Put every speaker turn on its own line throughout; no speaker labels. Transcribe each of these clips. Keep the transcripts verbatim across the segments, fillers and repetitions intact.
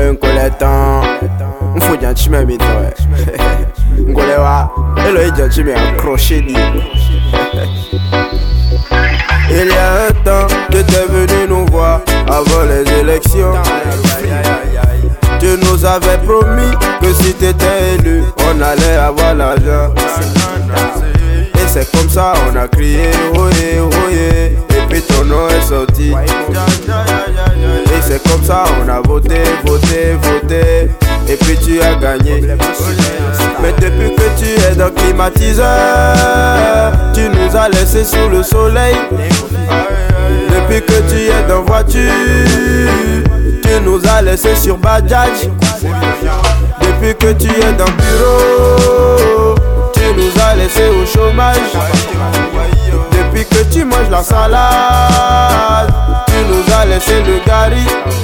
un coletan. On faut dire tu m'aimes toi. Ngolewa, et le dit tu m'aimes accroché dit. Il y a un temps, tu étais venu nous voir avant les élections. Tu nous avais promis que si t'étais élu, on allait avoir l'argent. Et c'est comme ça on a crié oyé oyé. Et puis ton nom est sorti. Et c'est comme ça on a voté, voté, voté. Et puis tu as gagné. Mais depuis que tu es dans le climatiseur, tu nous as laissé sous le soleil. Depuis que tu es dans voiture, tu nous as laissé sur Bajaj. Depuis que tu es dans bureau, tu nous as laissé au chômage. Depuis que tu manges la salade, tu nous as laissé le gari.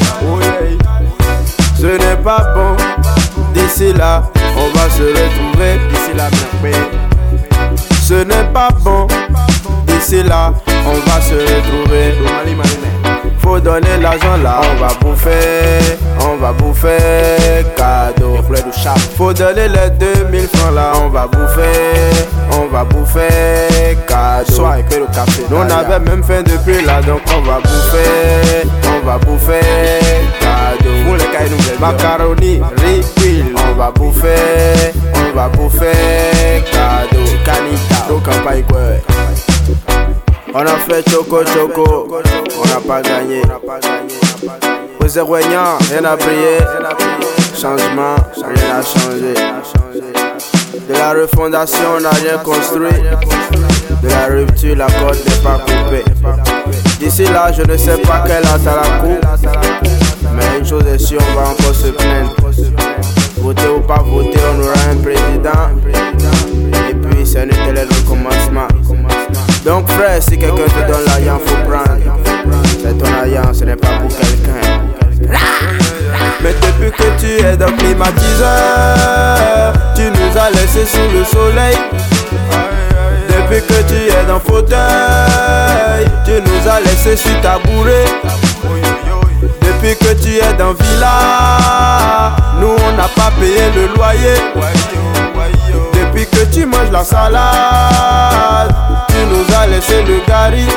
Ce n'est pas bon. D'ici là, on va se retrouver. D'ici là, ce n'est pas bon. D'ici là, on va se retrouver. Faut donner l'argent là, on va bouffer. On va bouffer cadeau. Faut donner les deux mille francs là, on va bouffer. On va bouffer cadeau. Nous on avait même faim depuis là, donc on va bouffer. On va bouffer cadeau. Macaroni, riz, huile. On va bouffer. On va bouffer cadeau. Canita, donc campagne quoi. On a fait choco choco, on n'a pas gagné. Aux Zéroignans, rien n'a brillé. Changement, rien n'a changé. De la refondation, on n'a rien construit. De la rupture, la corde n'est pas coupée. D'ici là, je ne sais pas quelle hâte à la cour. Mais une chose est sûre, on va encore se plaindre. Voter ou pas voter, on aura un président. Et puis, c'est un tel recommencement. Donc frère, si quelqu'un te donne l'argent, faut prendre. C'est ton argent, ce n'est pas pour quelqu'un. Mais depuis que tu es dans le climatiseur, tu nous as laissé sous le soleil. Depuis que tu es dans le fauteuil, tu nous as laissé sur tabouret. Depuis que tu es dans villa, nous on n'a pas payé le loyer. Depuis que tu manges la salade, tu nous as laissé le gari.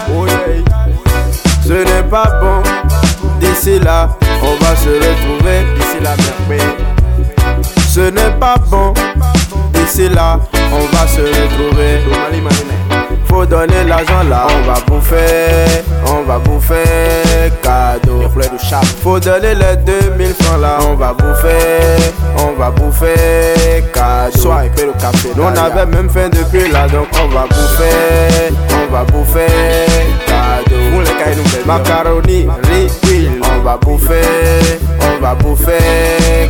Ce n'est pas bon. D'ici là, on va se retrouver. D'ici là, ce n'est pas bon. D'ici là, on va se retrouver. Faut donner l'argent là, on va bouffer. On va bouffer cadeau. Faut donner les deux mille francs là, on va bouffer. On va bouffer cadeau. Nous on avait même faim depuis là, donc on va bouffer. On va bouffer cadeau. Macaroni, riz, huile. On va bouffer. On va bouffer